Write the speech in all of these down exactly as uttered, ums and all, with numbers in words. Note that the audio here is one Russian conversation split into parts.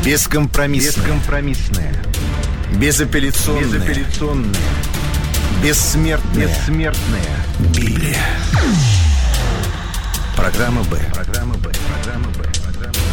Бескомпромиссная. Бескомпромиссная. Безапелляционная. Безапелляционная. Бессмертная. Бессмертная. Библия. Программа «Б». Программа «Б». Программа «Б». Программа «Б».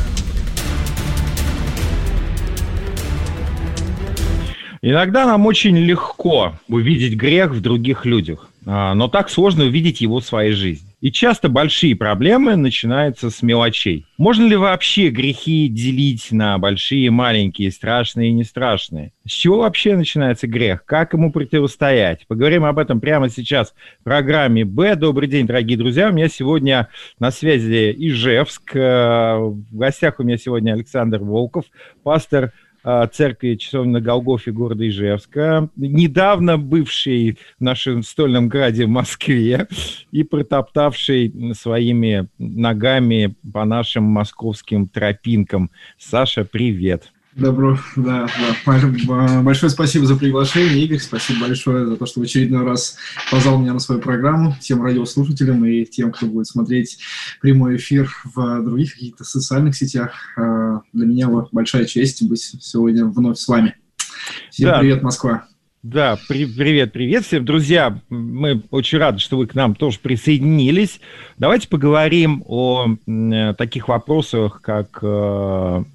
Иногда нам очень легко увидеть грех в других людях, но так сложно увидеть его в своей жизни. И часто большие проблемы начинаются с мелочей. Можно ли вообще грехи делить на большие и маленькие, страшные и не страшные? С чего вообще начинается грех? Как ему противостоять? Поговорим об этом прямо сейчас в программе «Б». Добрый день, дорогие друзья. У меня сегодня на связи Ижевск. В гостях у меня сегодня Александр Волков, пастор церкви Часовни на Голгофе города Ижевска, недавно бывший в нашем стольном граде в Москве и протоптавший своими ногами по нашим московским тропинкам. Саша, привет. Добро, да, да. Большое спасибо за приглашение, Игорь. Спасибо большое за то, что в очередной раз позвал меня на свою программу. Всем радиослушателям и тем, кто будет смотреть прямой эфир в других каких-то социальных сетях. Для меня большая честь быть сегодня вновь с вами. Всем да. Привет, Москва. Да, при, привет, привет всем. Друзья, мы очень рады, что вы к нам тоже присоединились. Давайте поговорим о э, таких вопросах, как... Э,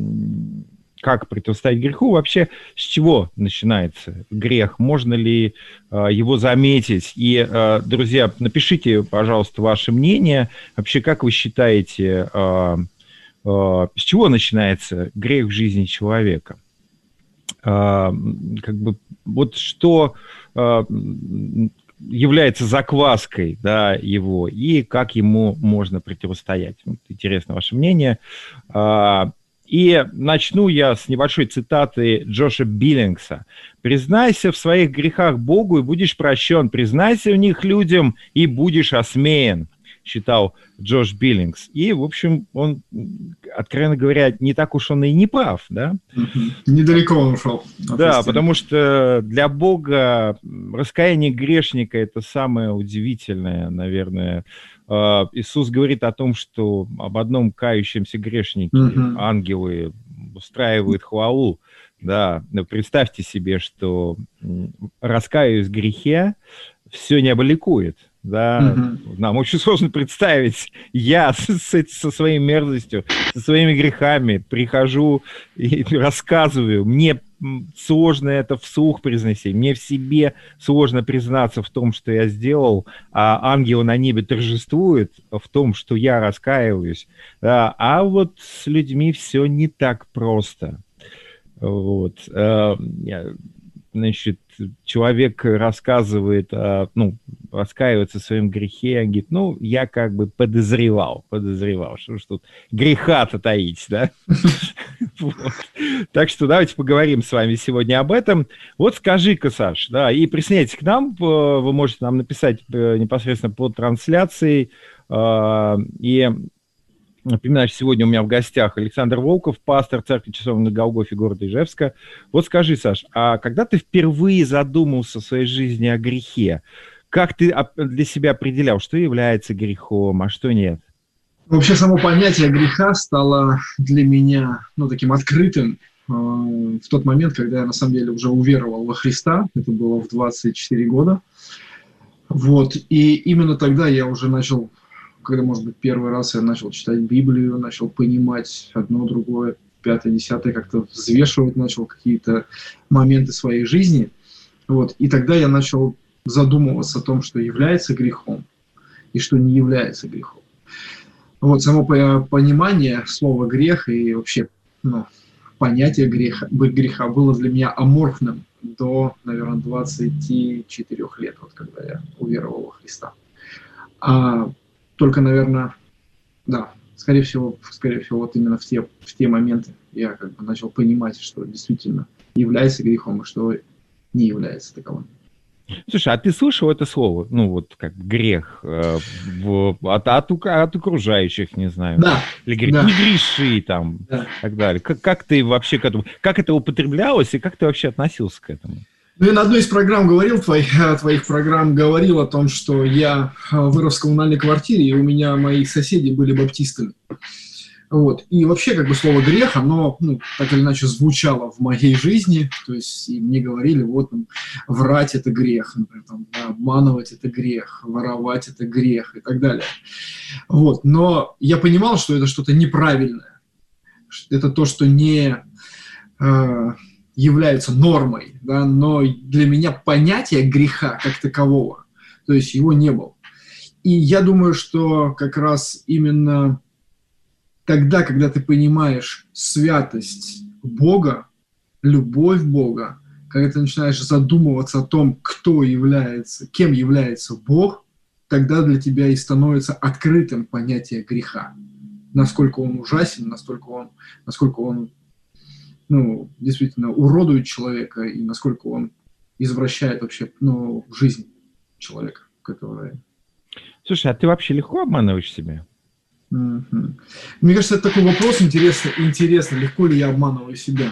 Как противостоять греху? Вообще, с чего начинается грех? Можно ли э, его заметить? И, э, друзья, напишите, пожалуйста, ваше мнение. Вообще, как вы считаете, э, э, с чего начинается грех в жизни человека? Э, как бы, вот что э, является закваской, да, его, и как ему можно противостоять? Вот, интересно ваше мнение. Э, И начну я с небольшой цитаты Джоша Биллингса. «Признайся в своих грехах Богу, и будешь прощен. Признайся в них людям, и будешь осмеян», считал Джош Биллингс. И, в общем, он, откровенно говоря, не так уж он и не прав, да? Недалеко он ушел. Да, потому что для Бога раскаяние грешника – это самое удивительное, наверное. Иисус говорит о том, что об одном кающемся грешнике uh-huh. ангелы устраивают хвалу. Да, но представьте себе, что раскаиваясь в грехе, все небо ликует. Да, uh-huh. Нам очень сложно представить. Я с, со своей мерзостью, со своими грехами прихожу и рассказываю. Мне сложно это вслух произносить. Мне в себе сложно признаться в том, что я сделал, а ангелы на небе торжествуют в том, что я раскаиваюсь. Да, а вот с людьми все не так просто. Вот. Значит, человек рассказывает, ну, раскаивается в своем грехе, говорит, ну, я как бы подозревал, подозревал, что ж тут греха-то таить, да? Так что давайте поговорим с вами сегодня об этом. Вот скажи-ка, Саш, да, и присоединяйтесь к нам, вы можете нам написать непосредственно под трансляцией, и... Напоминаю, сегодня у меня в гостях Александр Волков, пастор церкви Часовни на Голгофе города Ижевска. Вот скажи, Саш, а когда ты впервые задумался в своей жизни о грехе, как ты для себя определял, что является грехом, а что нет? Вообще само понятие греха стало для меня, ну, таким открытым э, в тот момент, когда я на самом деле уже уверовал во Христа. Это было в двадцать четыре года. Вот. И именно тогда я уже начал... Когда, может быть, первый раз я начал читать Библию, начал понимать одно, другое, пятое, десятое, как-то взвешивать начал какие-то моменты своей жизни. Вот. И тогда я начал задумываться о том, что является грехом и что не является грехом. Вот. Само понимание слова «грех» и вообще, ну, понятие греха, греха было для меня аморфным до, наверное, двадцати четырёх лет, вот, когда я уверовал во Христа. А Только, наверное, да, скорее всего, скорее всего, вот именно в те, в те моменты я как бы начал понимать, что действительно является грехом, и что не является таковым. Слушай, а ты слышал это слово, ну вот как грех э, в, от, от, от окружающих, не знаю, да, или говорит, да. не греши там, да. И так далее. Как, как ты вообще к этому, как это употреблялось и как ты вообще относился к этому? Ну, я на одной из программ говорил, твоих, твоих программ говорил о том, что я вырос в коммунальной квартире, и у меня мои соседи были баптистами. Вот. И вообще, как бы, слово «грех», оно, ну, так или иначе звучало в моей жизни, то есть и мне говорили, вот, там, врать – это грех, например, там, обманывать – это грех, воровать – это грех и так далее. Вот. Но я понимал, что это что-то неправильное, это то, что не э, является нормой, да, но для меня понятия греха как такового, то есть его не было. И я думаю, что как раз именно тогда, когда ты понимаешь святость Бога, любовь Бога, когда ты начинаешь задумываться о том, кто является, кем является Бог, тогда для тебя и становится открытым понятие греха. Насколько он ужасен, насколько он, насколько он ну, действительно уродует человека и насколько он извращает вообще ну, жизнь человека, которая... Слушай, а ты вообще легко обманываешь себя? Mm-hmm. Мне кажется, это такой вопрос интересный, интересно, легко ли я обманываю себя.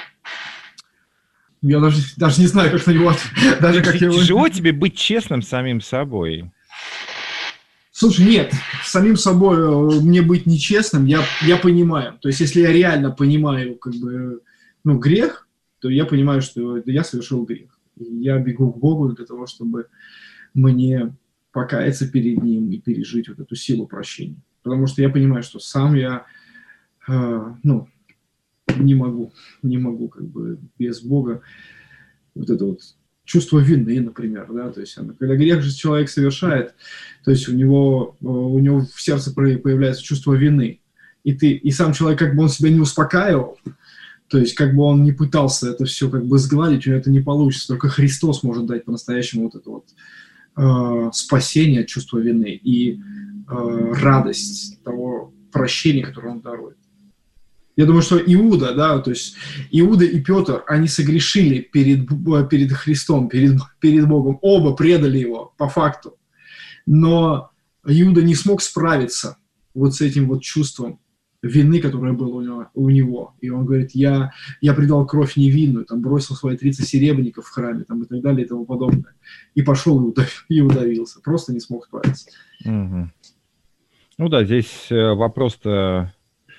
Я даже, даже не знаю, как на него ответить. Даже как я... Тяжело тебе быть честным с самим собой? Слушай, нет, с самим собой мне быть нечестным, я, я понимаю. То есть, если я реально понимаю как бы, ну, грех, то я понимаю, что я совершил грех. И я бегу к Богу для того, чтобы мне покаяться перед Ним и пережить вот эту силу прощения. Потому что я понимаю, что сам я, э, ну, не могу, не могу как бы без Бога вот это вот чувство вины, например, да, то есть когда грех же человек совершает, то есть у него, у него в сердце появляется чувство вины, и ты, и сам человек как бы он себя не успокаивал, то есть как бы он не пытался это все как бы сгладить, у него это не получится, только Христос может дать по-настоящему вот это вот э, спасение от чувства вины и э, радость того прощения, которое он дарует. Я думаю, что Иуда, да, то есть Иуда и Петр, они согрешили перед, перед Христом, перед, перед Богом. Оба предали его, по факту. Но Иуда не смог справиться вот с этим вот чувством вины, которое было у него. У него. И он говорит, я, я предал кровь невинную, там, бросил свои тридцать серебряников в храме там, и так далее и тому подобное. И пошел и, удав, и удавился. Просто не смог справиться. Угу. Ну да, здесь вопрос-то...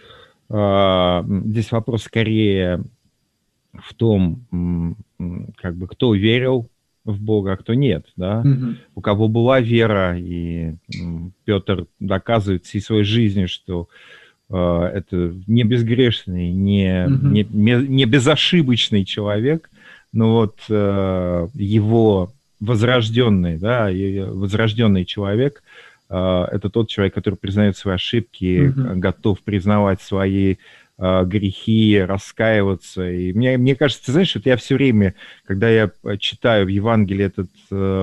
Здесь вопрос скорее в том, как бы, кто верил в Бога, а кто нет, да? Mm-hmm. У кого была вера, и Петр доказывает всей своей жизнью, что э, это не безгрешный, не, mm-hmm. не, не безошибочный человек, но вот э, его возрожденный, да, возрожденный человек, это тот человек, который признает свои ошибки, mm-hmm. готов признавать свои э, грехи, раскаиваться. И мне, мне кажется, ты знаешь, вот я все время, когда я читаю в Евангелии этот, э,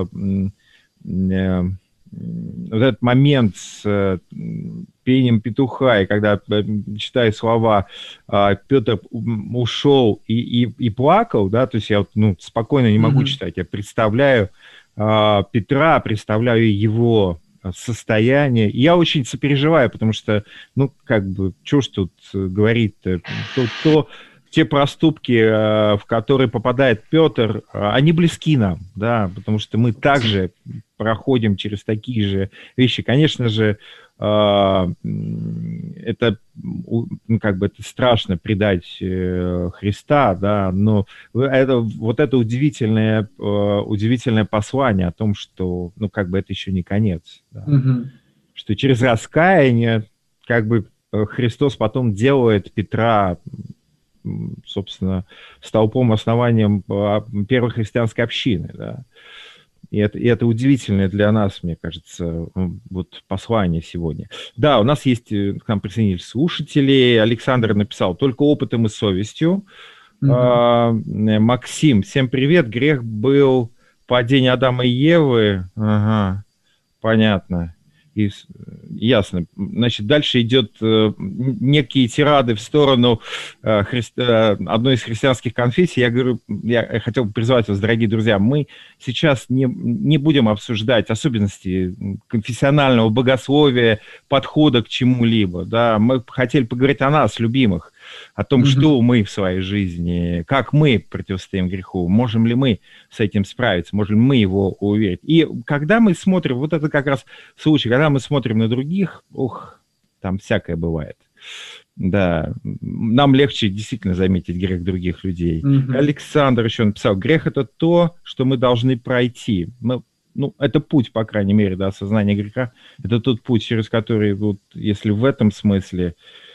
э, вот этот момент с э, пением петуха, и когда э, читаю слова э, «Петр ушел и, и, и плакал», да, то есть я вот, ну, спокойно не могу mm-hmm. читать, я представляю э, Петра, представляю его состояние. И я очень сопереживаю, потому что, ну, как бы, что ж тут говорить-то? То, то, те проступки, в которые попадает Петр, они близки нам, да, потому что мы также проходим через такие же вещи. Конечно же, это, ну, как бы, это страшно предать Христа, да, но это, вот это удивительное, удивительное послание о том, что, ну, как бы, это еще не конец, да. Mm-hmm. Что через раскаяние, как бы, Христос потом делает Петра, собственно, столпом, основанием первой христианской общины, да. И это, и это удивительное для нас, мне кажется, вот послание сегодня. Да, у нас есть, к нам присоединились слушатели. Александр написал: только опытом и совестью. Mm-hmm. А, Максим, всем привет. Грех был падение Адама и Евы. Ага, понятно. И, ясно. Значит, дальше идет э, некие тирады в сторону э, хри... одной из христианских конфессий. Я говорю, я хотел бы призвать вас, дорогие друзья, мы сейчас не, не будем обсуждать особенности конфессионального богословия, подхода к чему-либо. Да? Мы хотели поговорить о нас, любимых, о том, mm-hmm. что мы в своей жизни, как мы противостоим греху, можем ли мы с этим справиться, можем ли мы его уверить. И когда мы смотрим, вот это как раз случай, когда мы смотрим на других, ух, там всякое бывает. Да, нам легче действительно заметить грех других людей. Мгм. Александр еще написал, грех – это то, что мы должны пройти. Мы, ну, это путь, по крайней мере, до осознания греха. Это тот путь, через который, вот, если в этом смысле,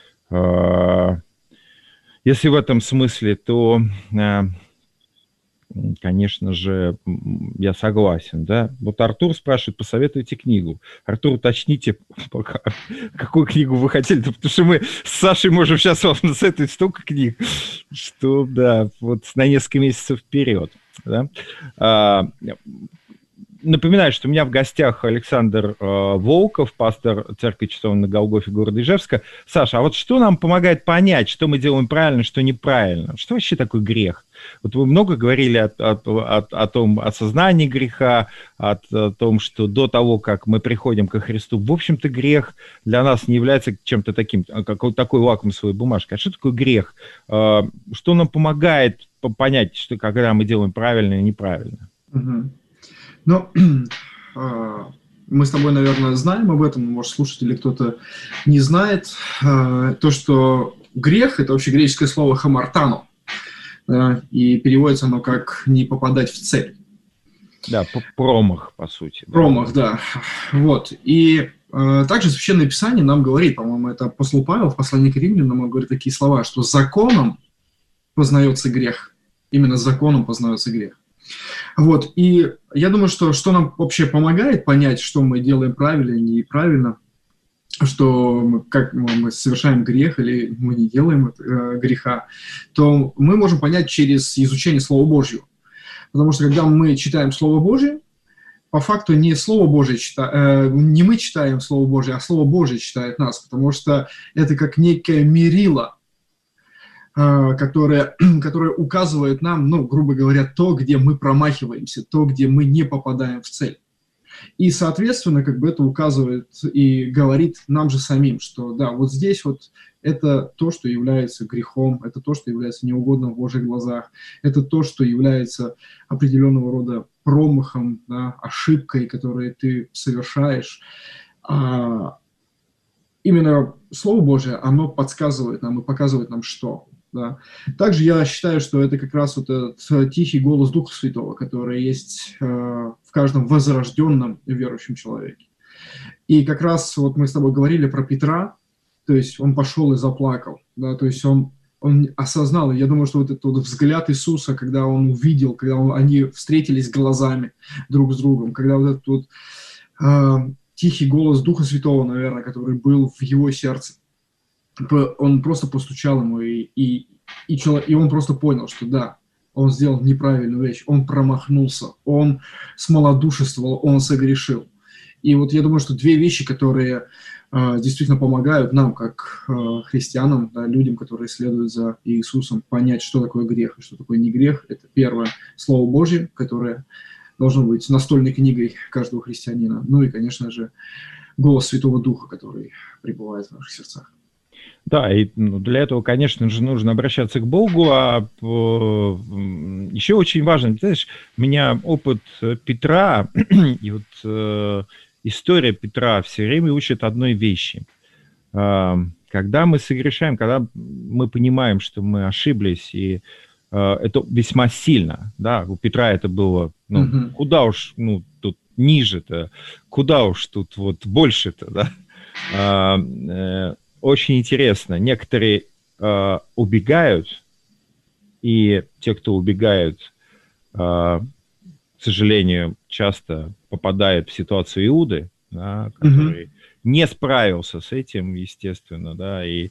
э, если в этом смысле, то, э, конечно же, м, я согласен, да. Вот Артур спрашивает, посоветуйте книгу. Артур, уточните, пока, какую книгу вы хотели, потому что мы с Сашей можем сейчас вам насоветовать столько книг, что, да, вот на несколько месяцев вперед, да. А, Напоминаю, что у меня в гостях Александр э, Волков, пастор Церкви Часов на Голгофе города Ижевска. Саша, а вот что нам помогает понять, что мы делаем правильно, что неправильно? Что вообще такое грех? Вот вы много говорили о, о, о, о том осознании греха, о, о том, что до того, как мы приходим ко Христу, в общем-то, грех для нас не является чем-то таким, как вот такой лакмусовой бумажкой. А что такое грех? Э, что нам помогает понять, что когда мы делаем правильно и неправильно? Мгм. Ну, а, мы с тобой, наверное, знаем об этом, может, слушатели кто-то не знает. А, То, что грех – это вообще греческое слово «хамартано», да, и переводится оно как «не попадать в цель». Да, п- промах, по сути. да. Промах, да. Вот. И э, также Священное Писание нам говорит, по-моему, это апостол Павел в послании к Римлянам, он говорит такие слова, что законом познается грех. Именно законом познается грех. Вот. И я думаю, что что нам вообще помогает понять, что мы делаем правильно и неправильно, что мы, как мы, мы совершаем грех или мы не делаем э, греха, то мы можем понять через изучение Слова Божьего. Потому что когда мы читаем Слово Божье, по факту не Слово Божье чита, э, не мы читаем Слово Божье, а Слово Божье читает нас, потому что это как некое мерило, э, которое, которое указывает нам, ну, грубо говоря, то, где мы промахиваемся, то, где мы не попадаем в цель. И, соответственно, как бы это указывает и говорит нам же самим, что да, вот здесь вот это то, что является грехом, это то, что является неугодным в Божьих глазах, это то, что является определенного рода промахом, да, ошибкой, которую ты совершаешь. А именно Слово Божие, оно подсказывает нам и показывает нам, что. Да. Также я считаю, что это как раз вот этот тихий голос Духа Святого, который есть э, в каждом возрожденном верующем человеке. И как раз вот мы с тобой говорили про Петра, то есть он пошел и заплакал, да, то есть он, он осознал, и я думаю, что вот этот вот взгляд Иисуса, когда он увидел, когда он, они встретились глазами друг с другом, когда вот этот вот э, тихий голос Духа Святого, наверное, который был в его сердце, он просто постучал ему, и, и, и, человек, и он просто понял, что да, он сделал неправильную вещь, он промахнулся, он смолодушествовал, он согрешил. И вот я думаю, что две вещи, которые э, действительно помогают нам, как э, христианам, да, людям, которые следуют за Иисусом, понять, что такое грех и что такое не грех. Это первое, Слово Божье, которое должно быть настольной книгой каждого христианина. Ну и, конечно же, голос Святого Духа, который пребывает в наших сердцах. Да, и ну, для этого, конечно же, нужно обращаться к Богу, а э, еще очень важно, знаешь, у меня опыт Петра и вот э, история Петра все время учит одной вещи. Э, когда мы согрешаем, когда мы понимаем, что мы ошиблись, и э, это весьма сильно, да, у Петра это было, ну, mm-hmm. куда уж, ну, тут ниже-то, куда уж тут вот больше-то, да, э, э, очень интересно. Некоторые э, убегают, и те, кто убегают, э, к сожалению, часто попадают в ситуацию Иуды, да, который mm-hmm. не справился с этим, естественно, да, и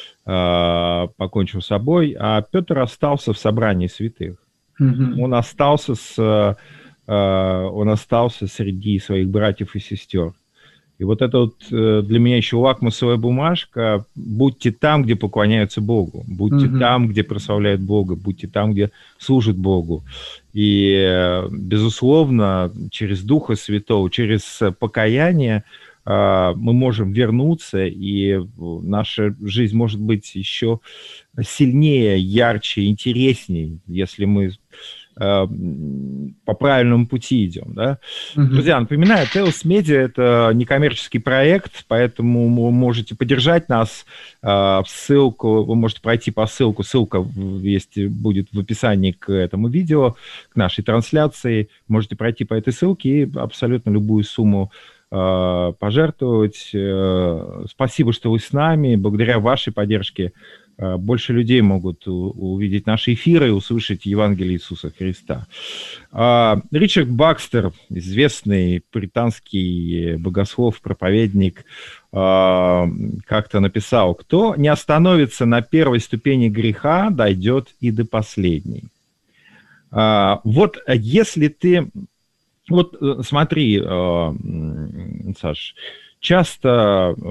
э, покончил с собой. А Петр остался в собрании святых. Mm-hmm. Он остался с, э, он остался среди своих братьев и сестер. И вот это вот для меня еще лакмусовая бумажка. Будьте там, где поклоняются Богу. Будьте mm-hmm. там, где прославляют Бога. Будьте там, где служат Богу. И, безусловно, через Духа Святого, через покаяние мы можем вернуться, и наша жизнь может быть еще сильнее, ярче, интереснее, если мы э, по правильному пути идем, да. Мгм. Друзья, напоминаю, Teos Media — это некоммерческий проект, поэтому вы можете поддержать нас. Э, ссылку, вы можете пройти по ссылку, ссылка в- есть, будет в описании к этому видео, к нашей трансляции. Можете пройти по этой ссылке и абсолютно любую сумму э, пожертвовать. Э, Спасибо, что вы с нами. Благодаря вашей поддержке э, больше людей могут у- увидеть наши эфиры и услышать Евангелие Иисуса Христа. А, Ричард Бакстер, известный британский богослов, проповедник, а, как-то написал: «Кто не остановится на первой ступени греха, дойдет и до последней». А, Вот если ты... Вот э, смотри, э, м, Саш, часто э,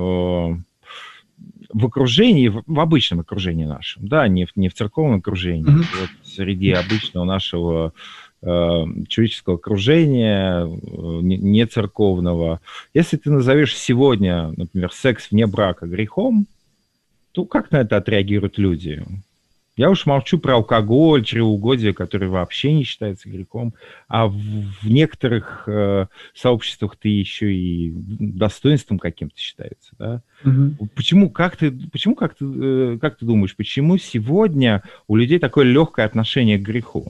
в окружении, в в обычном окружении нашем, да, не в, не в церковном окружении, Мгм. вот среди обычного нашего э, человеческого окружения, э, не, не церковного, если ты назовешь сегодня, например, секс вне брака грехом, то как на это отреагируют люди? Я уж молчу про алкоголь, чревоугодие, которое вообще не считается грехом, а в, в некоторых э, сообществах ты еще и достоинством каким-то считается, да? Мгм. Почему, как ты, почему, как ты, э, как ты думаешь, почему сегодня у людей такое легкое отношение к греху?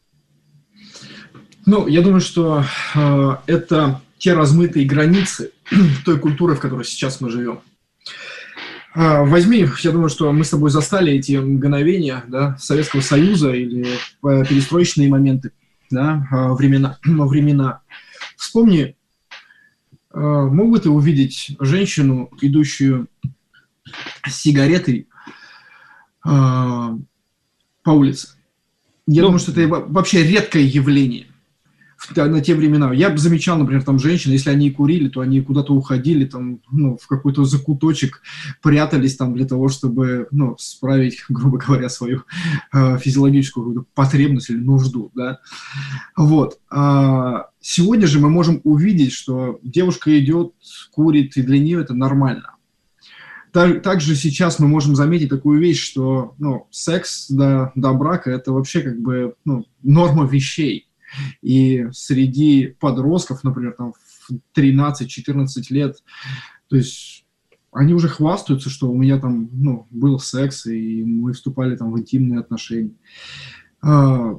Ну, я думаю, что э, это те размытые границы той культуры, в которой сейчас мы живем. А, Возьми, я думаю, что мы с тобой застали эти мгновения, да, Советского Союза или э, перестроечные моменты, да, а, времена, времена. Вспомни, э, мог бы ты увидеть женщину, идущую с сигаретой э, по улице? Я Ну, думаю, что это во- вообще редкое явление в те- на те времена. Я бы замечал, например, там женщин, если они и курили, то они куда-то уходили, там, ну, в какой-то закуточек, прятались там для того, чтобы, ну, справить, грубо говоря, свою э, физиологическую какую-то потребность или нужду, да. Вот. А сегодня же мы можем увидеть, что девушка идет, курит, и для нее это нормально. Так- Также сейчас мы можем заметить такую вещь, что, ну, секс до, до брака – это вообще как бы, ну, норма вещей. И среди подростков, например, там в тринадцать-четырнадцать лет, то есть они уже хвастаются, что у меня там, ну, был секс, и мы вступали там в интимные отношения. А,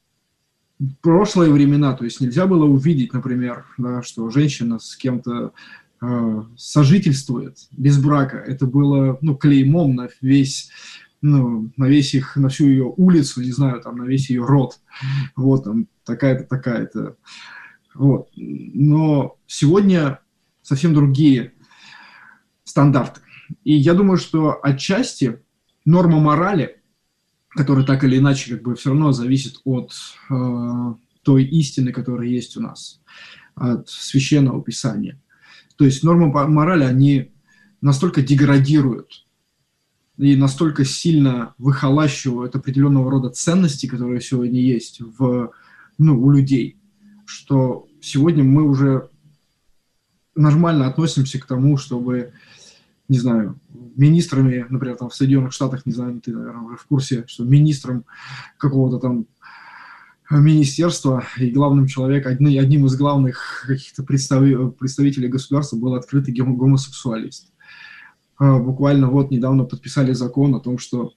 В прошлые времена, то есть нельзя было увидеть, например, да, что женщина с кем-то э, сожительствует без брака. Это было, ну, клеймом на весь, ну, на весь их, на всю ее улицу, не знаю, там, на весь ее род. Вот там такая-то, такая-то. Вот. Но сегодня совсем другие стандарты. И я думаю, что отчасти норма морали, которая так или иначе как бы все равно зависит от э, той истины, которая есть у нас, от священного писания. То есть нормы по- морали, они настолько деградируют и настолько сильно выхолащивают определенного рода ценности, которые сегодня есть в, ну, у людей, что сегодня мы уже нормально относимся к тому, чтобы, не знаю, министрами, например, там в Соединенных Штатах, не знаю, ты, наверное, уже в курсе, что министром какого-то там министерства и главным человеком, одни, одним из главных каких-то представ- представителей государства был открытый гом- гомосексуалист. А, Буквально вот недавно подписали закон о том, что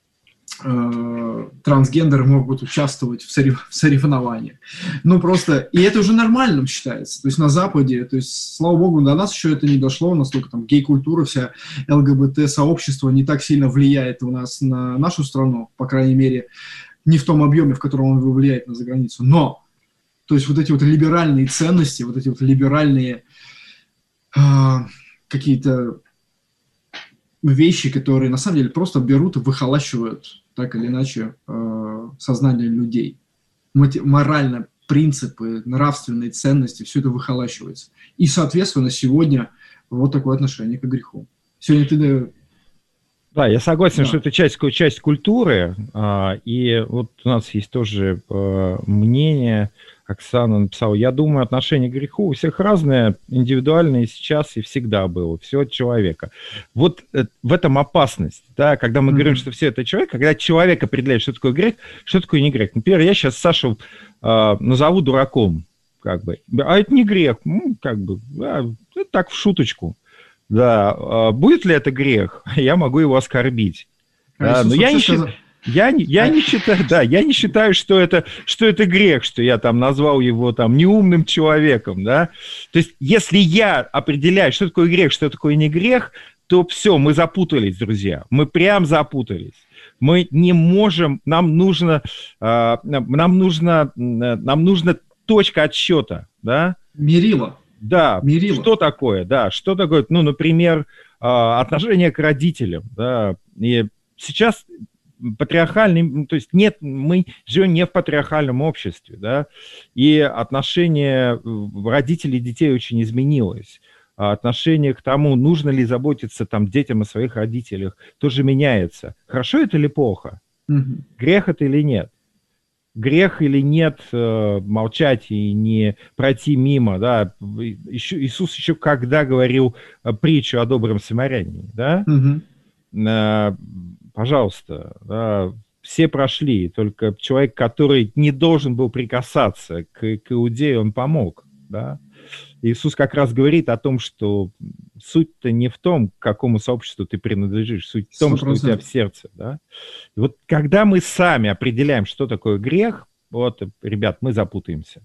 э, трансгендеры могут участвовать в, сорев- в соревнованиях. Ну, просто... И это уже нормальным считается. То есть на Западе, то есть, слава богу, до нас еще это не дошло, настолько там гей-культура, вся ЛГБТ-сообщество не так сильно влияет у нас на нашу страну, по крайней мере, не в том объеме, в котором он влияет на заграницу. Но, то есть вот эти вот либеральные ценности, вот эти вот либеральные э, какие-то вещи, которые на самом деле просто берут и выхолащивают так или иначе э, сознание людей. Мати- морально принципы, нравственные ценности, все это выхолащивается. И, соответственно, сегодня вот такое отношение к греху. Сегодня ты Да, я согласен, Да. что это часть, часть культуры, а, и вот у нас есть тоже а, мнение, Оксана написала, я думаю, отношение к греху у всех разное, индивидуальное и сейчас, и всегда было, все от человека. Вот э, в этом опасность, да, когда мы говорим, Мгм. что все это человек, когда человек определяет, что такое грех, что такое не грех. Например, я сейчас Сашу а, назову дураком, как бы, а это не грех, ну, как бы, да, это так в шуточку. Да, а будет ли это грех? Я могу его оскорбить. А Да, Иисус но я вообще не, счит- сказал... я, не, я А, не считаю, да, я не считаю, что это, что это грех, что я там назвал его там неумным человеком, да. То есть, если я определяю, что такое грех, что такое не грех, то все, мы запутались, друзья. Мы прям запутались. Мы не можем, нам нужно, а, нам нужно, нам нужна точка отсчета, да. мерило. Да, Мерило. что такое, да, что такое, ну, например, а, отношение к родителям, да, и сейчас патриархальный, ну, то есть нет, мы живем не в патриархальном обществе, да, и отношение в- родителей и детей очень изменилось. А отношение к тому, нужно ли заботиться там детям о своих родителях, тоже меняется. Хорошо это или плохо? Мгм. Грех это или нет? Грех или нет э, молчать и не пройти мимо, да, еще, Иисус еще когда говорил э, притчу о добром самарянине, да, Мгм. Э, пожалуйста, да, все прошли, только человек, который не должен был прикасаться к, к иудею, он помог, да. Иисус как раз говорит о том, что суть-то не в том, к какому сообществу ты принадлежишь, суть в том, Сто что у тебя в процентов. сердце, да. И вот когда мы сами определяем, что такое грех, вот, ребят, мы запутаемся.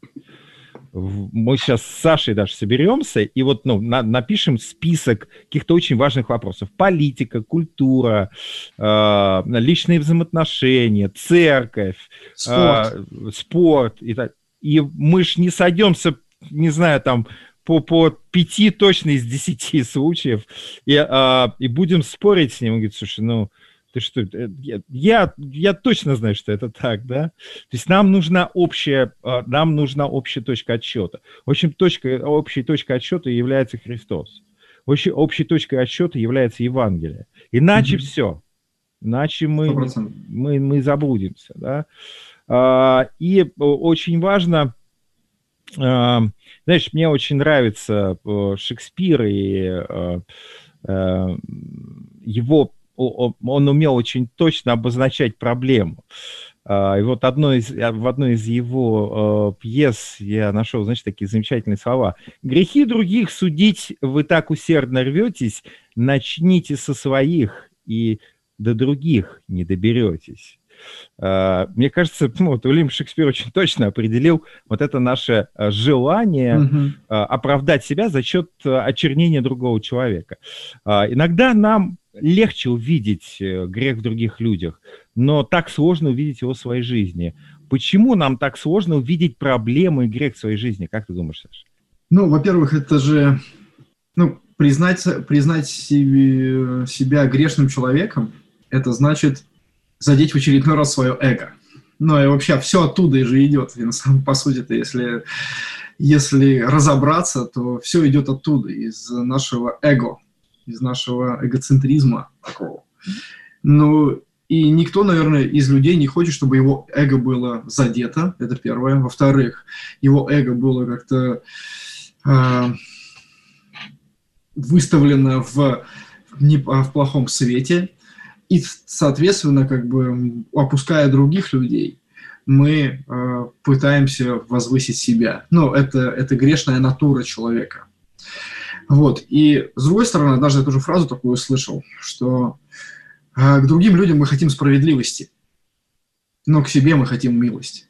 В- Мы сейчас с Сашей даже соберемся и вот ну, на- напишем список каких-то очень важных вопросов. Политика, культура, э, личные взаимоотношения, церковь, Спорт. э, спорт. И, так. И мы ж не сойдемся, не знаю, там по, по пяти точно из десяти случаев и, э, и будем спорить с ним. Он говорит, слушай, ну ты что, э, я, я, я точно знаю, что это так, да? То есть нам нужна общая, э, нам нужна общая точка отсчета. В общем, точка, общей точкой отсчета является Христос. Общей, общей точкой отсчета является Евангелие. Иначе Мгм. все. Иначе мы, Сто не- процентов. мы, мы заблудимся, да? А, и о- очень важно, а, знаешь, мне очень нравится э, Шекспир и э, э, его, о- о- он умел очень точно обозначать проблему. А, И вот одной из, а, в одной из его э, пьес я нашел, знаешь, такие замечательные слова. «Грехи других судить вы так усердно рветесь, начните со своих, и до других не доберетесь». А, Мне кажется, ну, вот Уильям Шекспир очень точно определил вот это наше а, желание Мгм. а, оправдать себя за счет а, очернения другого человека. А, Иногда нам легче увидеть э, грех в других людях, но так сложно увидеть его в своей жизни. Почему нам так сложно увидеть проблему и грех в своей жизни? Как ты думаешь, Саша? Ну, во-первых, это же, ну, признать, признать себе- себя грешным человеком, это значит задеть в очередной раз свое эго. Ну, и вообще все оттуда и же идет. И на самом, по сути-то, если, если разобраться, то все идет оттуда, из нашего эго, из нашего эгоцентризма такого. Ну, и никто, наверное, из людей не хочет, чтобы его эго было задето, это первое. Во-вторых, его эго было как-то э, выставлено в, не, в плохом свете. И, соответственно, как бы опуская других людей, мы э, пытаемся возвысить себя. Ну, это, это грешная натура человека. Вот. И, с другой стороны, даже я тоже фразу такую услышал, что э, к другим людям мы хотим справедливости, но к себе мы хотим милость.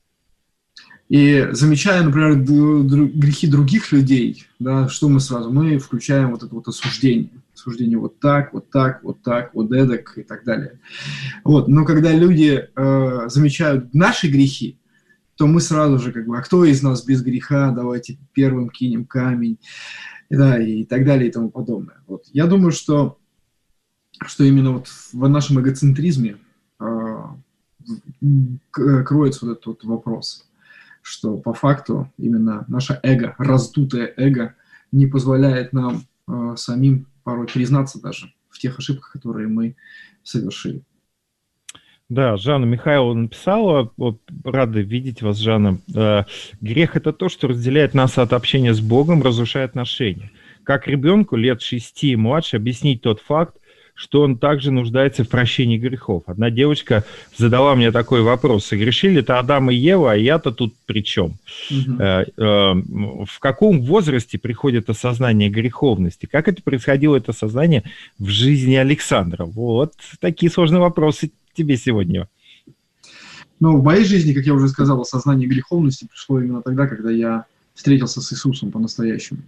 И замечая, например, д- д- грехи других людей, да, что мы сразу? Мы включаем вот это вот осуждение. Осуждение вот так, вот так, вот так, вот эдак и так далее. Вот. Но когда люди э, замечают наши грехи, то мы сразу же как бы, а кто из нас без греха, давайте первым кинем камень, да, и так далее и тому подобное. Вот. Я думаю, что, что именно вот в нашем эгоцентризме э, к- кроется вот этот вот вопрос, что по факту именно наше эго, раздутое эго, не позволяет нам э, самим порой признаться даже в тех ошибках, которые мы совершили. Да, Жанна Михайлова написала, вот, рада видеть вас, Жанна. Э, грех – это то, что разделяет нас от общения с Богом, разрушает отношения. Как ребенку лет шести и младше объяснить тот факт, что он также нуждается в прощении грехов? Одна девочка задала мне такой вопрос: согрешили-то Адам и Ева, а я-то тут при чем? Угу. Э, э, в каком возрасте приходит осознание греховности? Как это происходило, это осознание в жизни Александра? Вот такие сложные вопросы тебе сегодня. Ну, в моей жизни, как я уже сказал, осознание греховности пришло именно тогда, когда я встретился с Иисусом по-настоящему.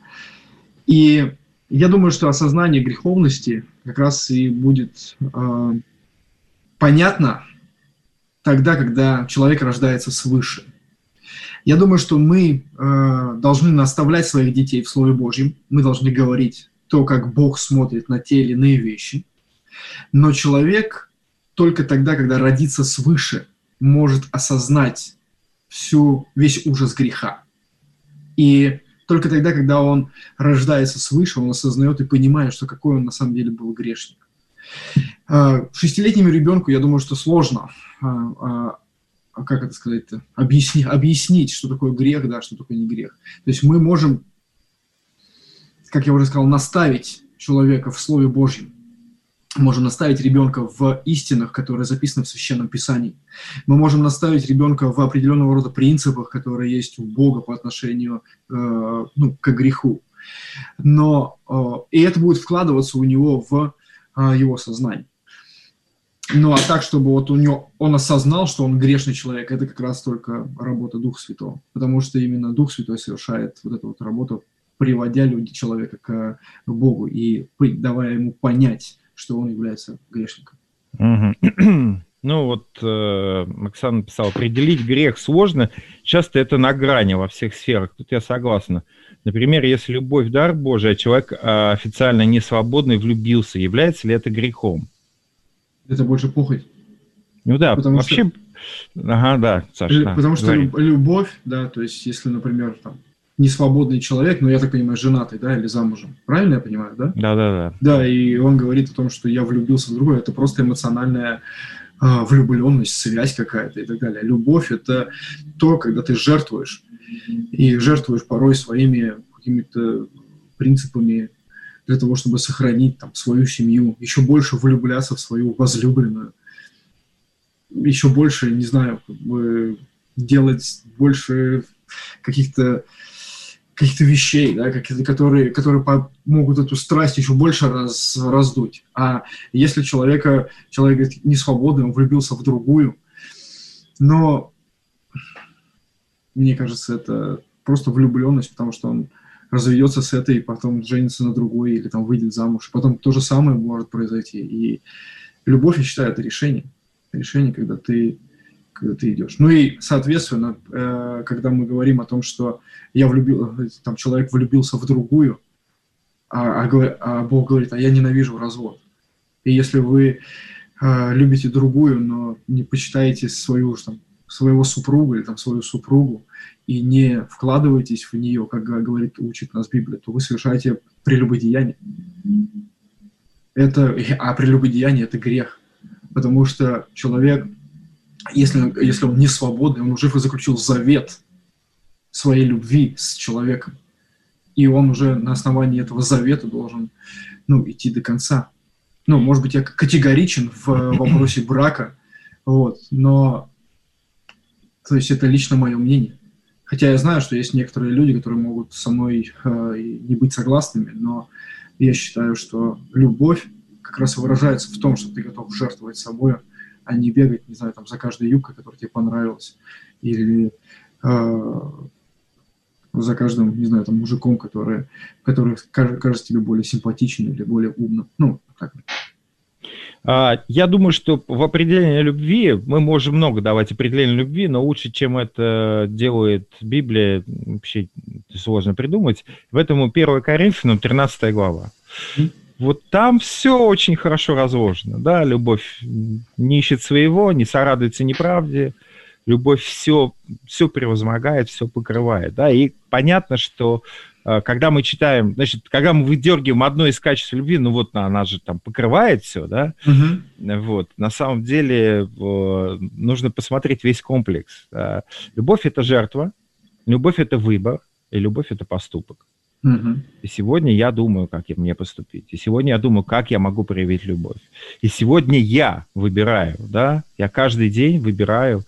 И я думаю, что осознание греховности как раз и будет э, понятно тогда, когда человек рождается свыше. Я думаю, что мы э, должны наставлять своих детей в Слове Божьем, мы должны говорить то, как Бог смотрит на те или иные вещи, но человек только тогда, когда родится свыше, может осознать всю, весь ужас греха. И только тогда, когда он рождается свыше, он осознает и понимает, что какой он на самом деле был грешник. Шестилетнему ребенку, я думаю, что сложно, как это сказать-то, объясни, объяснить, что такое грех, да, что такое не грех. То есть мы можем, как я уже сказал, наставить человека в Слове Божьем. Можем наставить ребенка в истинах, которые записаны в Священном Писании. Мы можем наставить ребенка в определенного рода принципах, которые есть у Бога по отношению э, ну, к греху. Но э, и это будет вкладываться у него в э, его сознание. Ну а так, чтобы вот у него, он осознал, что он грешный человек, это как раз только работа Духа Святого. Потому что именно Дух Святой совершает вот эту вот работу, приводя люди, человека к Богу и давая ему понять, что он является грешником. Угу. Ну вот э, Оксана написала, определить грех сложно, часто это на грани во всех сферах. Тут я согласна. Например, если любовь – дар Божий, а человек э, официально не свободный, влюбился, является ли это грехом? Это больше похоть. Ну да, потому вообще... Что... Ага, да, Саша. Потому да, что говори. Любовь, да, то есть если, например, там, несвободный человек, но я так понимаю, женатый, да, или замужем. Правильно я понимаю, да? Да, да, да. Да, и он говорит о том, что я влюбился в другое. Это просто эмоциональная э, влюбленность, связь какая-то и так далее. Любовь – это то, когда ты жертвуешь. И жертвуешь порой своими какими-то принципами для того, чтобы сохранить там свою семью, еще больше влюбляться в свою возлюбленную, еще больше, не знаю, как бы делать больше каких-то каких-то вещей, да, которые, которые могут эту страсть еще больше раз, раздуть. А если человека, человек говорит, не свободный, он влюбился в другую, но мне кажется, это просто влюбленность, потому что он разведется с этой, потом женится на другой, или там выйдет замуж. Потом то же самое может произойти. И любовь, я считаю, это решение. Решение, когда ты когда ты идешь. Ну и, соответственно, э, когда мы говорим о том, что я влюбил, там человек влюбился в другую, а, а, а Бог говорит, а я ненавижу развод. И если вы э, любите другую, но не почитаете свою, там, своего супруга или там, свою супругу и не вкладываетесь в нее, как говорит, учит нас Библия, то вы совершаете прелюбодеяние. Это, а прелюбодеяние – это грех. Потому что человек, если, если он не свободный, он уже заключил завет своей любви с человеком. И он уже на основании этого завета должен, ну, идти до конца. Ну, может быть, я категоричен в вопросе брака, вот, но то есть это лично мое мнение. Хотя я знаю, что есть некоторые люди, которые могут со мной э, не быть согласными, но я считаю, что любовь как раз и выражается в том, что ты готов жертвовать собой, а не бегать, не знаю, там, за каждой юбкой, которая тебе понравилась, или э, за каждым, не знаю, там, мужиком, который, который кажется тебе более симпатичным или более умным. Ну, так. Я думаю, что в определении любви мы можем много давать определения любви, но лучше, чем это делает Библия, вообще сложно придумать. Поэтому первое Коринфянам, тринадцатая глава. Mm. Вот там все очень хорошо разложено. Да? Любовь не ищет своего, не сорадуется неправде. Любовь все, все превозмогает, все покрывает. Да? И понятно, что когда мы читаем, значит, когда мы выдергиваем одно из качеств любви, ну вот она же там покрывает все, да, угу. Вот, на самом деле нужно посмотреть весь комплекс. Любовь – это жертва, любовь – это выбор, и любовь – это поступок. Угу. И сегодня я думаю, как мне поступить. И сегодня я думаю, как я могу проявить любовь. И сегодня я выбираю, да, я каждый день выбираю.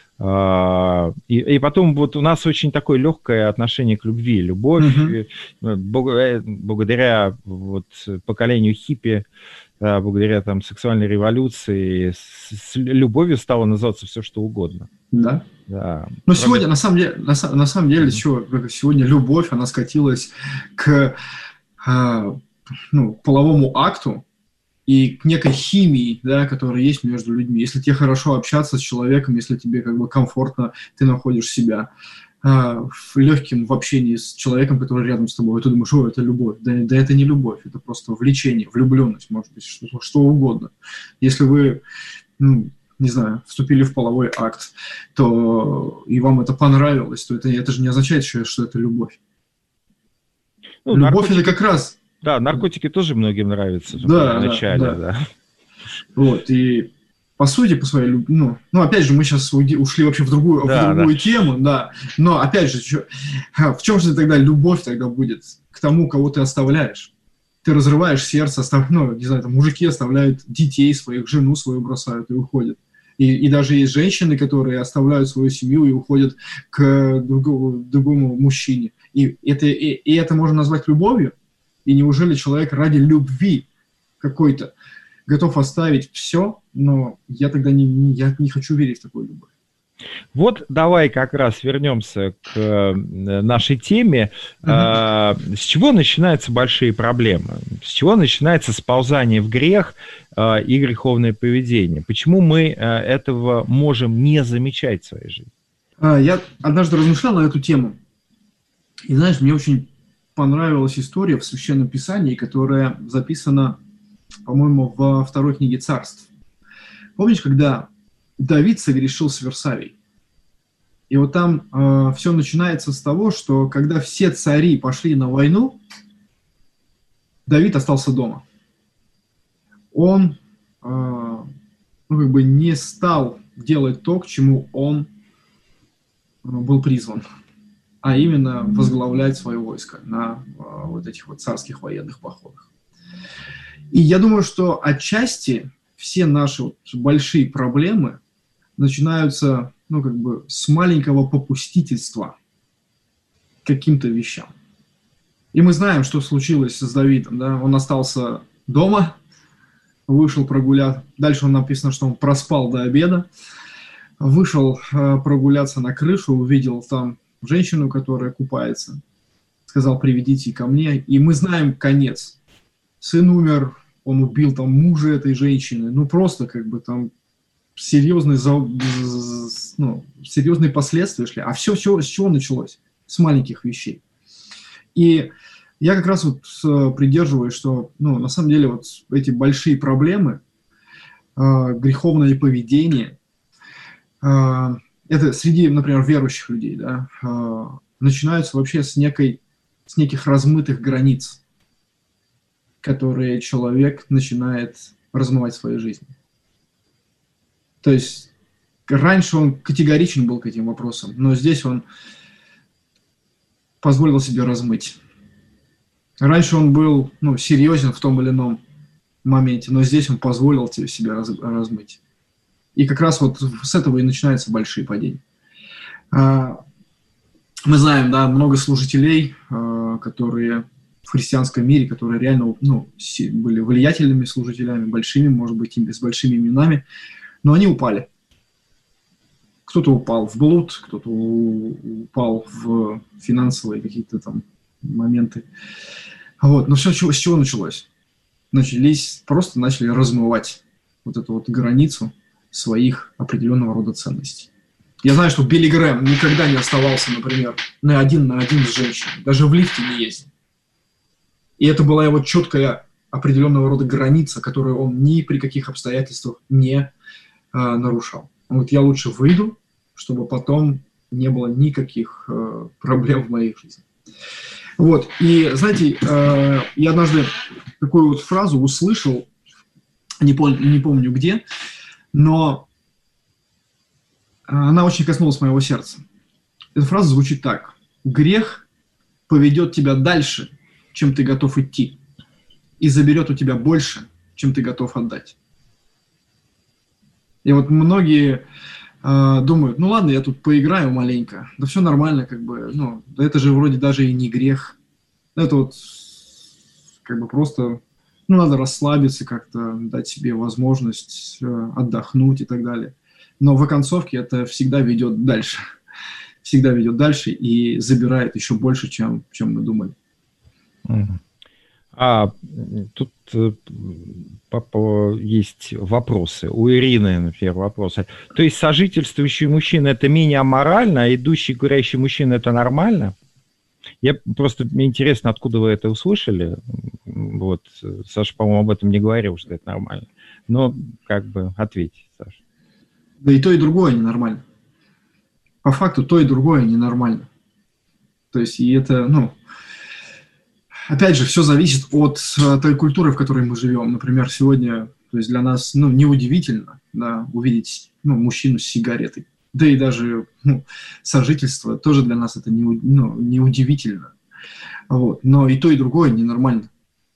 Э, и, и потом вот у нас очень такое легкое отношение к любви. Любовь, угу. благодаря вот поколению хиппи, благодаря там сексуальной революции, с, с любовью стало называться все, что угодно. Да. Да. Но Правда. сегодня, на самом деле, на, на самом деле, mm-hmm. что, сегодня любовь, она скатилась к, э, ну, к половому акту и к некой химии, да, которая есть между людьми. Если тебе хорошо общаться с человеком, если тебе как бы комфортно, ты находишь себя э, в легким в общении с человеком, который рядом с тобой, и ты думаешь, о, это любовь. Да, да это не любовь, это просто влечение, влюбленность, может быть, что, что угодно. Если вы... Ну, не знаю, вступили в половой акт, то и вам это понравилось, то это, это же не означает, что, что это любовь. Ну, любовь наркотики, это как раз... Да, наркотики тоже многим нравятся да, в начале. Да, да. Да. Вот, и по сути, по своей любви, ну, ну, опять же, мы сейчас ушли вообще в другую, да, в другую да. тему, да, но, опять же, чё, в чем же тогда любовь тогда будет к тому, кого ты оставляешь? Ты разрываешь сердце, остав... ну, не знаю, там, мужики оставляют детей своих, жену свою бросают и уходят. И, и даже есть женщины, которые оставляют свою семью и уходят к другому, другому мужчине. И это, и, и это можно назвать любовью? И неужели человек ради любви какой-то готов оставить все? Но я тогда не, не, я не хочу верить в такую любовь. Вот давай как раз вернемся к нашей теме. Uh-huh. С чего начинаются большие проблемы? С чего начинается сползание в грех и греховное поведение? Почему мы этого можем не замечать в своей жизни? Я однажды размышлял на эту тему. И знаешь, мне очень понравилась история в Священном Писании, которая записана, по-моему, во второй книге Царств. Помнишь, когда Давид согрешил с Версавией? И вот там э, все начинается с того, что когда все цари пошли на войну, Давид остался дома. Он э, ну, как бы не стал делать то, к чему он э, был призван, а именно возглавлять свое войско на э, вот этих вот царских военных походах. И я думаю, что отчасти все наши вот большие проблемы начинаются, ну, как бы с маленького попустительства каким-то вещам. И мы знаем, что случилось с Давидом, да, он остался дома, вышел прогуляться, дальше он написано, что он проспал до обеда, вышел э, прогуляться на крышу, увидел там женщину, которая купается, сказал, приведите ко мне, и мы знаем конец. Сын умер, он убил там мужа этой женщины, ну, просто как бы там серьезные, ну, серьезные последствия шли. А все, все с чего началось? С маленьких вещей. И я как раз вот придерживаюсь, что, ну, на самом деле вот эти большие проблемы, э, греховное поведение, э, это среди, например, верующих людей, да, э, начинаются вообще с некой, с неких размытых границ, которые человек начинает размывать в своей жизни. То есть раньше он категоричен был к этим вопросам, но здесь он позволил себе размыть. Раньше он был, ну, серьезен в том или ином моменте, но здесь он позволил себе раз, размыть. И как раз вот с этого и начинаются большие падения. Мы знаем, да, много служителей, которые в христианском мире, которые реально, ну, были влиятельными служителями, большими, может быть, с большими именами, но они упали. Кто-то упал в блуд, кто-то упал в финансовые какие-то там моменты. Вот. Но все, с чего началось? Начались, просто начали размывать вот эту вот границу своих определенного рода ценностей. Я знаю, что Билли Грэм никогда не оставался, например, на один на один с женщиной. Даже в лифте не ездил. И это была его четкая определенного рода граница, которую он ни при каких обстоятельствах не а, нарушал. Он говорит, я лучше выйду, чтобы потом не было никаких а, проблем в моей жизни. Вот, и, знаете, э, я однажды такую вот фразу услышал, не, пом- не помню где, но она очень коснулась моего сердца. Эта фраза звучит так. Грех поведет тебя дальше, чем ты готов идти, и заберет у тебя больше, чем ты готов отдать. И вот многие э, думают, ну ладно, я тут поиграю маленько, да все нормально, как бы, ну, да это же вроде даже и не грех. Это вот как бы просто, ну, надо расслабиться как-то, дать себе возможность э, отдохнуть и так далее. Но в оконцовке это всегда ведет дальше. Всегда ведет дальше и забирает еще больше, чем, чем мы думали. А тут папа, есть вопросы. У Ирины, например, вопросы. То есть сожительствующий мужчина – это менее аморально, а идущий курящий мужчина – это нормально? Я просто, мне интересно, откуда вы это услышали. Вот, Саша, по-моему, об этом не говорил, что это нормально. Но как бы ответьте, Саша. Да и то, и другое ненормально. По факту то и другое ненормально. То есть, и это, ну, опять же, все зависит от той культуры, в которой мы живем. Например, сегодня, то есть для нас, ну, неудивительно, да, увидеть, ну, мужчину с сигаретой. Да и даже, ну, сожительство тоже для нас это не, ну, неудивительно. Вот. Но и то, и другое ненормально.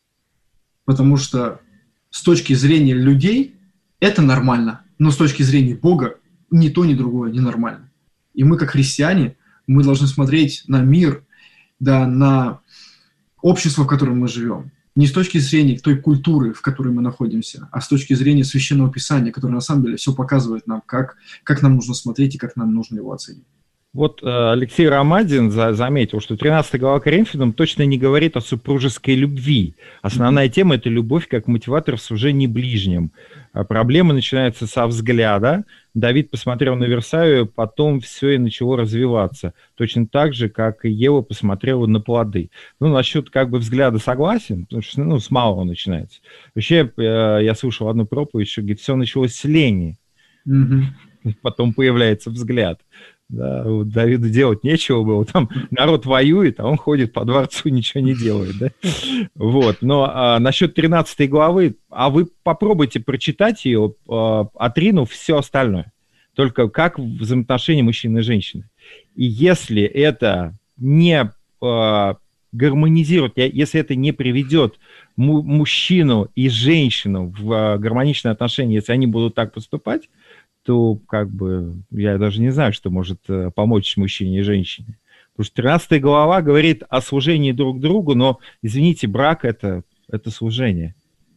Потому что с точки зрения людей это нормально, но с точки зрения Бога ни то, ни другое ненормально. И мы, как христиане, мы должны смотреть на мир, да, на общество, в котором мы живем. Не с точки зрения той культуры, в которой мы находимся, а с точки зрения Священного Писания, которое на самом деле все показывает нам, как, как нам нужно смотреть и как нам нужно его оценить. Вот Алексей Ромадин заметил, что тринадцатая глава Коринфянам точно не говорит о супружеской любви. Основная mm-hmm. тема – это любовь как мотиватор в служении ближним. Проблема начинается со взгляда. Давид посмотрел на Версавию, потом все и начало развиваться. Точно так же, как и Ева посмотрела на плоды. Ну, насчет как бы взгляда согласен, потому что, ну, с малого начинается. Вообще, я слушал одну проповедь, что, говорит, все началось с лени. Mm-hmm. Потом появляется взгляд. Да, вот Давиду делать нечего было, там народ воюет, а он ходит по дворцу, ничего не делает, да? Вот, но а, насчет тринадцатой главы, а вы попробуйте прочитать ее, а, отринув все остальное, только как взаимоотношения мужчины и женщины. И если это не а, гармонизирует, если это не приведет му- мужчину и женщину в а, гармоничные отношения, если они будут так поступать, то как бы я даже не знаю, что может э, помочь мужчине и женщине. Потому что тринадцатая глава говорит о служении друг другу, но, извините, брак это, это служение.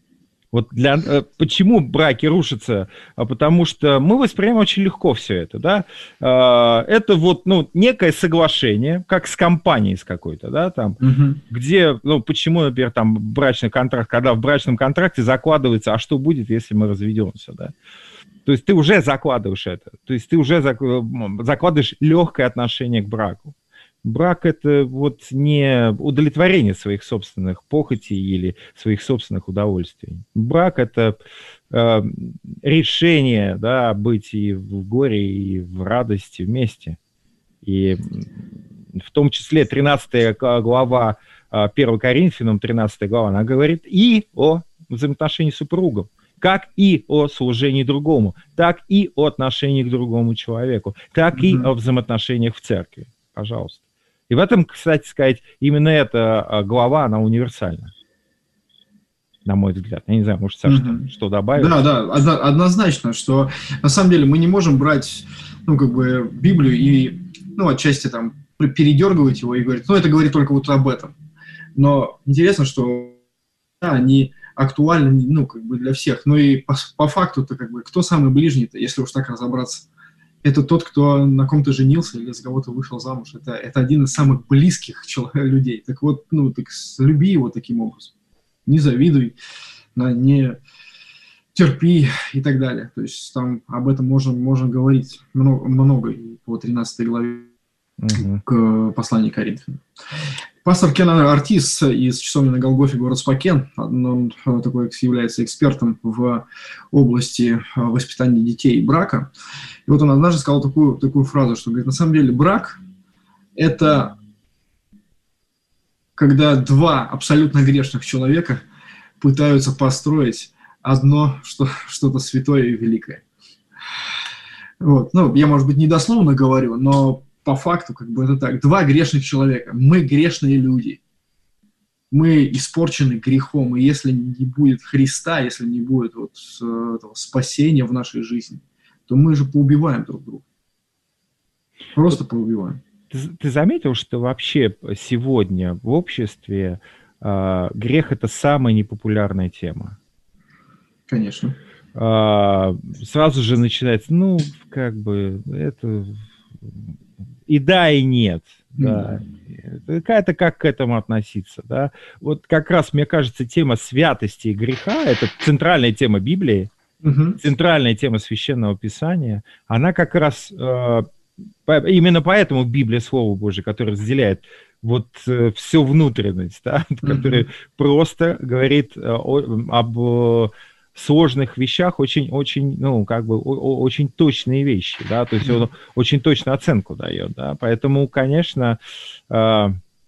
Вот для, э, почему браки рушатся? А потому что мы воспринимаем очень легко все это, да. Э, это вот, ну, некое соглашение, как с компанией с какой-то, да, там, угу. где, ну, почему, например, там брачный контракт, когда в брачном контракте закладывается, а что будет, если мы разведемся, да. То есть ты уже закладываешь это, то есть ты уже закладываешь легкое отношение к браку. Брак – это вот не удовлетворение своих собственных похотей или своих собственных удовольствий. Брак – это э, решение, да, быть и в горе, и в радости вместе. И в том числе тринадцатая глава, первого Коринфянам, тринадцатая глава, она говорит и о взаимоотношении с супругом. Как и о служении другому, так и о отношении к другому человеку, так mm-hmm. и о взаимоотношениях в церкви. Пожалуйста. И в этом, кстати сказать, именно эта глава, она универсальна. На мой взгляд. Я не знаю, может, Саша, mm-hmm. что добавить? Да, да, однозначно, что на самом деле мы не можем брать, ну, как бы, Библию и, ну, отчасти там передергивать его и говорить, ну, это говорит только вот об этом. Но интересно, что да, они актуально, ну, как бы для всех. Ну и по, по факту-то, как бы, кто самый ближний-то, если уж так разобраться? Это тот, кто на ком-то женился или за кого-то вышел замуж. Это, это один из самых близких человек, людей. Так вот, ну, так люби его таким образом. Не завидуй, да, не терпи и так далее. То есть там об этом можно, можно говорить много, много по тринадцатой главе uh-huh. к посланию Коринфянам. Пастор Кен Артис из часовни на Голгофе, город Спокен, он такой является экспертом в области воспитания детей и брака. И вот он однажды сказал такую, такую фразу, что говорит, на самом деле брак – это когда два абсолютно грешных человека пытаются построить одно что, что-то святое и великое. Вот. Ну, я, может быть, недословно говорю, но по факту как бы это так. Два грешных человека. Мы грешные люди. Мы испорчены грехом. И если не будет Христа, если не будет вот этого спасения в нашей жизни, то мы же поубиваем друг друга. Просто поубиваем. Ты, ты заметил, что вообще сегодня в обществе э, грех – это самая непопулярная тема? Конечно. Э, сразу же начинается, ну, как бы, это и да, и нет. Да. Mm-hmm. Это как к этому относиться, да? Вот как раз, мне кажется, тема святости и греха – это центральная тема Библии, mm-hmm. центральная тема Священного Писания. Она как раз… Э, Именно поэтому Библия, Слово Божие, которое разделяет вот э, всю внутренность, да, mm-hmm. которое просто говорит э, о, об э, сложных вещах, очень-очень, ну, как бы, о, очень точные вещи, да, то есть mm-hmm. он очень точную оценку дает, да, поэтому, конечно, э,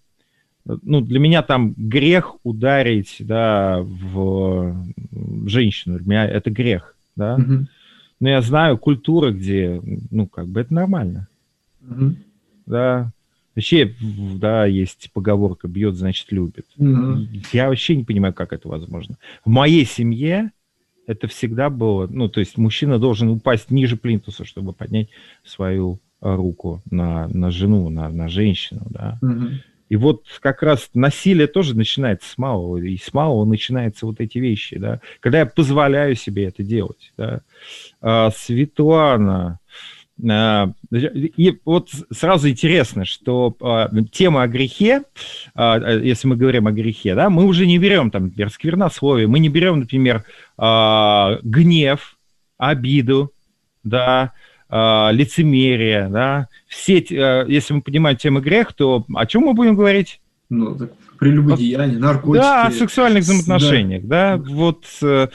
ну, для меня там грех ударить, да, в женщину, для меня это грех, да. Mm-hmm. Но я знаю культуры, где, ну, как бы это нормально. Mm-hmm. Да. Вообще, да, есть поговорка «бьет, значит, любит». Mm-hmm. Я вообще не понимаю, как это возможно. В моей семье это всегда было, ну, то есть мужчина должен упасть ниже плинтуса, чтобы поднять свою руку на, на жену, на, на женщину, да. Mm-hmm. И вот как раз насилие тоже начинается с малого, и с малого начинаются вот эти вещи, да, когда я позволяю себе это делать, да. А, Светлана, а, и вот сразу интересно, что а, тема о грехе, а, если мы говорим о грехе, да, мы уже не берем там, например, сквернословие, мы не берем, например, а, гнев, обиду, да, лицемерие, да, все, если мы понимаем тему грех, то о чем мы будем говорить? Ну, так, прелюбодеяние, наркотики. Да, о сексуальных взаимоотношениях, да, да. Вот,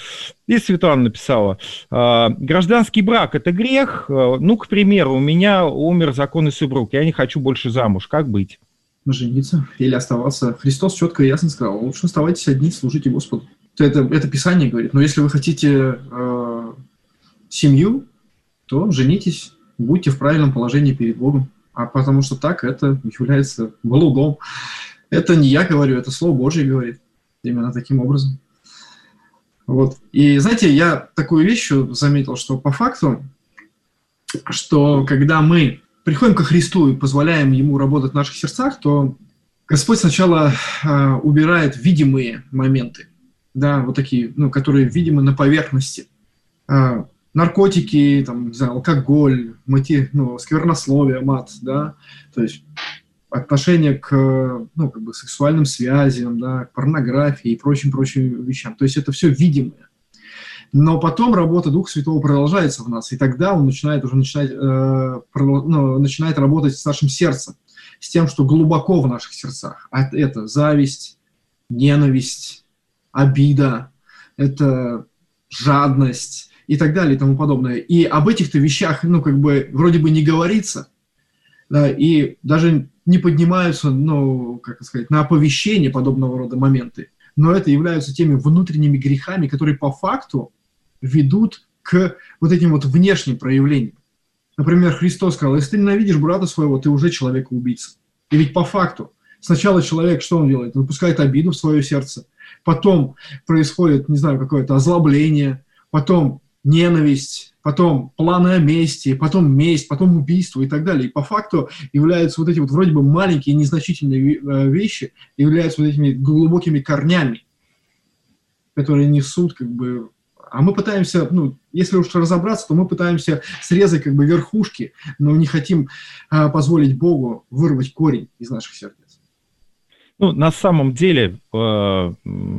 и Светлана написала, гражданский брак – это грех, ну, к примеру, у меня умер законный супруг, я не хочу больше замуж, как быть? Жениться или оставаться. Христос четко и ясно сказал, лучше оставайтесь одни, служите Господу. Это, это Писание говорит, но если вы хотите э, семью, то женитесь, будьте в правильном положении перед Богом. А потому что так это является блудом. Это не я говорю, это Слово Божье говорит. Именно таким образом. Вот. И знаете, я такую вещь заметил, что по факту, что когда мы приходим ко Христу и позволяем Ему работать в наших сердцах, то Господь сначала э, убирает видимые моменты, да, вот такие, ну, которые видимы на поверхности. Э, наркотики, там, не знаю, алкоголь, мати, ну, сквернословие, мат, да, то есть отношение к, ну, как бы сексуальным связям, да, к порнографии и прочим-прочим вещам. То есть это все видимое. Но потом работа Духа Святого продолжается в нас, и тогда он начинает уже начинать, э, ну, начинает работать с нашим сердцем, с тем, что глубоко в наших сердцах. А это зависть, ненависть, обида, это жадность и так далее и тому подобное. И об этих-то вещах, ну, как бы, вроде бы не говорится, да, и даже не поднимаются, ну, как сказать, на оповещение подобного рода моменты. Но это являются теми внутренними грехами, которые по факту ведут к вот этим вот внешним проявлениям. Например, Христос сказал, если ты ненавидишь брата своего, ты уже человек-убийца. И ведь по факту сначала человек, что он делает? Он пускает обиду в свое сердце, потом происходит, не знаю, какое-то озлобление, потом ненависть, потом планы о мести, потом месть, потом убийство и так далее. И по факту являются вот эти вот вроде бы маленькие незначительные вещи, являются вот этими глубокими корнями, которые несут как бы... А мы пытаемся, ну, если уж разобраться, то мы пытаемся срезать как бы верхушки, но не хотим а, позволить Богу вырвать корень из наших сердец. Ну, на самом деле... Э-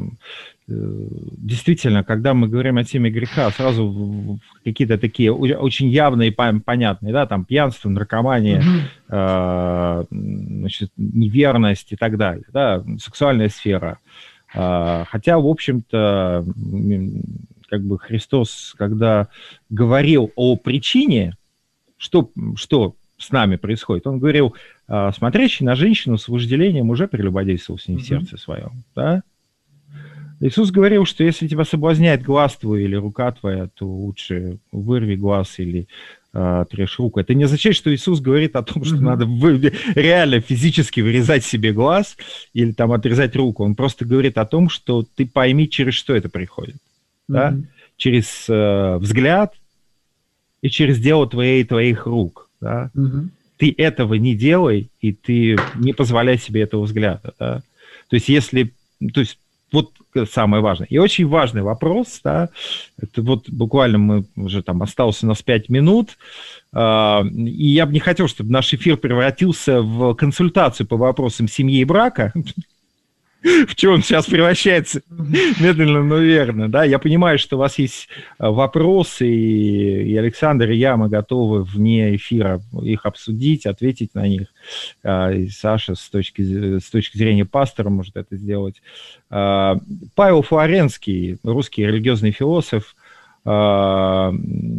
Действительно, когда мы говорим о теме греха, сразу какие-то такие очень явные и понятные, да, там пьянство, наркомания, mm-hmm. э, значит, неверность и так далее, да, сексуальная сфера. Э, хотя, в общем-то, как бы Христос, когда говорил о причине, что, что с нами происходит. Он говорил, смотрящий на женщину с вожделением уже прелюбодействовал с ней в сердце своем. Да? Иисус говорил, что если тебя соблазняет глаз твой или рука твоя, то лучше вырви глаз или э, отрежь руку. Это не означает, что Иисус говорит о том, что mm-hmm. надо вы, реально физически вырезать себе глаз или там отрезать руку. Он просто говорит о том, что ты пойми, через что это приходит. Mm-hmm. Да? Через э, взгляд и через дело твоей твоих рук. Да? Mm-hmm. Ты этого не делай, и ты не позволяй себе этого взгляда. Да? То есть если... То есть, вот самое важное. И очень важный вопрос, да, это вот буквально мы уже там осталось у нас пять минут, э, и я бы не хотел, чтобы наш эфир превратился в консультацию по вопросам семьи и брака, в чем он сейчас превращается медленно, но верно, да, я понимаю, что у вас есть вопросы, и, и Александр, и я, мы готовы вне эфира их обсудить, ответить на них, и Саша с точки, с точки зрения пастора может это сделать. Павел Флоренский, русский религиозный философ, как-то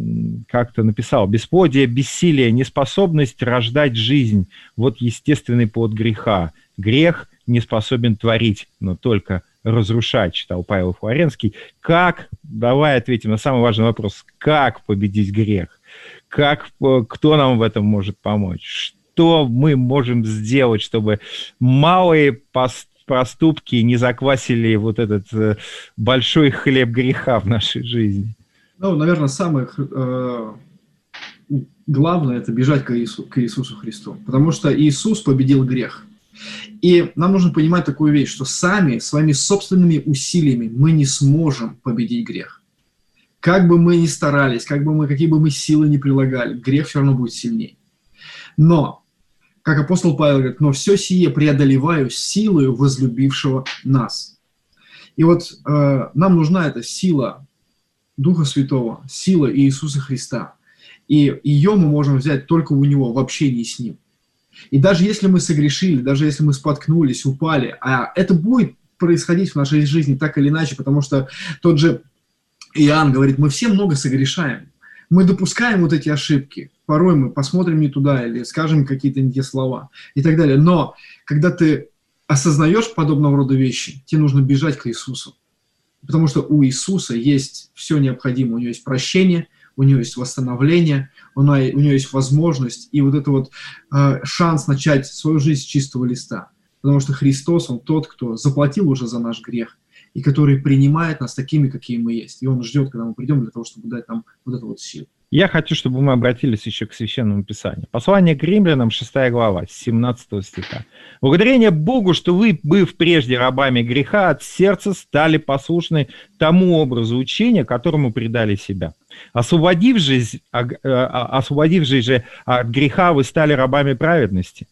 написал: «Бесплодие, бессилие, неспособность рождать жизнь – вот естественный плод греха. Грех не способен творить, но только разрушать», читал Павел Флоренский. Как, давай ответим на самый важный вопрос, как победить грех? Как, кто нам в этом может помочь? Что мы можем сделать, чтобы малые проступки не заквасили вот этот большой хлеб греха в нашей жизни? Ну, наверное, самое э, главное – это бежать к, Иису, к Иисусу Христу, потому что Иисус победил грех. И нам нужно понимать такую вещь, что сами, своими собственными усилиями мы не сможем победить грех. Как бы мы ни старались, как бы мы, какие бы мы силы ни прилагали, грех все равно будет сильнее. Но, как апостол Павел говорит, «но все сие преодолеваю силою возлюбившего нас». И вот э, нам нужна эта сила Духа Святого, сила Иисуса Христа. И ее мы можем взять только у Него в общении с Ним. И даже если мы согрешили, даже если мы споткнулись, упали, а это будет происходить в нашей жизни так или иначе, потому что тот же Иоанн говорит, мы все много согрешаем. Мы допускаем вот эти ошибки. Порой мы посмотрим не туда или скажем какие-то не те слова и так далее. Но когда ты осознаешь подобного рода вещи, тебе нужно бежать к Иисусу. Потому что у Иисуса есть все необходимое. У Него есть прощение, у Него есть восстановление, у Него, у него есть возможность и вот это вот э, шанс начать свою жизнь с чистого листа. Потому что Христос, Он тот, кто заплатил уже за наш грех и который принимает нас такими, какие мы есть. И Он ждет, когда мы придем для того, чтобы дать нам вот эту вот силу. Я хочу, чтобы мы обратились еще к Священному Писанию. Послание к Римлянам, шестая глава, семнадцатого стиха. «Благодарение Богу, что вы, быв прежде рабами греха, от сердца стали послушны тому образу учения, которому предали себя. Освободившись, освободившись же от греха, вы стали рабами праведности.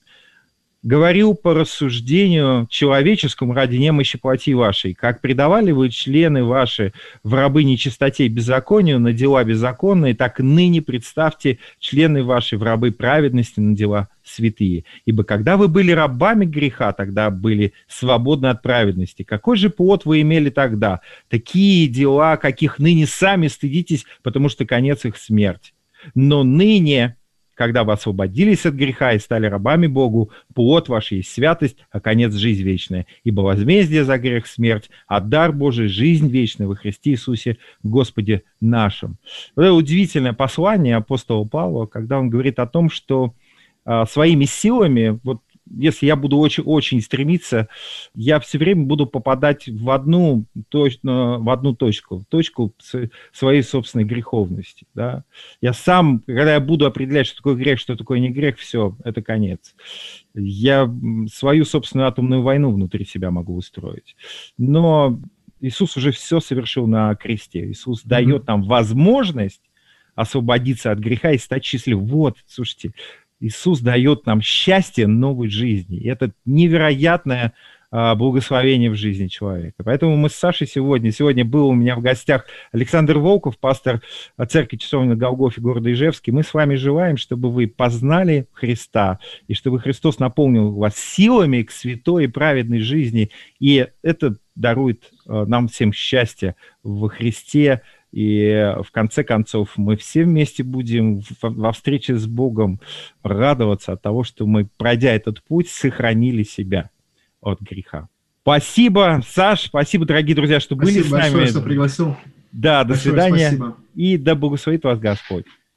Говорил по рассуждению человеческому ради немощи плоти вашей, как предавали вы члены ваши в рабы нечистоте и беззаконию на дела беззаконные, так ныне представьте члены ваши в рабы праведности на дела святые. Ибо когда вы были рабами греха, тогда были свободны от праведности. Какой же плод вы имели тогда? Такие дела, каких ныне сами стыдитесь, потому что конец их смерть. Но ныне... Когда вы освободились от греха и стали рабами Богу, плод ваш есть святость, а конец – жизнь вечная. Ибо возмездие за грех – смерть, а дар Божий – жизнь вечная во Христе Иисусе Господе нашим». Вот это удивительное послание апостола Павла, когда он говорит о том, что а, своими силами, вот если я буду очень, очень стремиться, я все время буду попадать в одну, точ, в одну точку, в точку своей собственной греховности. Да? Я сам, когда я буду определять, что такое грех, что такое не грех, все, это конец. Я свою собственную атомную войну внутри себя могу устроить. Но Иисус уже все совершил на кресте. Иисус mm-hmm. дает нам возможность освободиться от греха и стать счастливым. Вот, слушайте, Иисус дает нам счастье новой жизни. И это невероятное а, благословение в жизни человека. Поэтому мы с Сашей сегодня, сегодня был у меня в гостях Александр Волков, пастор церкви Часовни на Голгофе города Ижевске. Мы с вами желаем, чтобы вы познали Христа, и чтобы Христос наполнил вас силами к святой и праведной жизни. И это дарует а, нам всем счастье во Христе И в конце концов мы все вместе будем во встрече с Богом радоваться от того, что мы, пройдя этот путь, сохранили себя от греха. Спасибо, Саш, спасибо, дорогие друзья, что спасибо были с нами. Спасибо большое, что пригласил. Да, до Большое свидания. Спасибо. И да благословит вас Господь.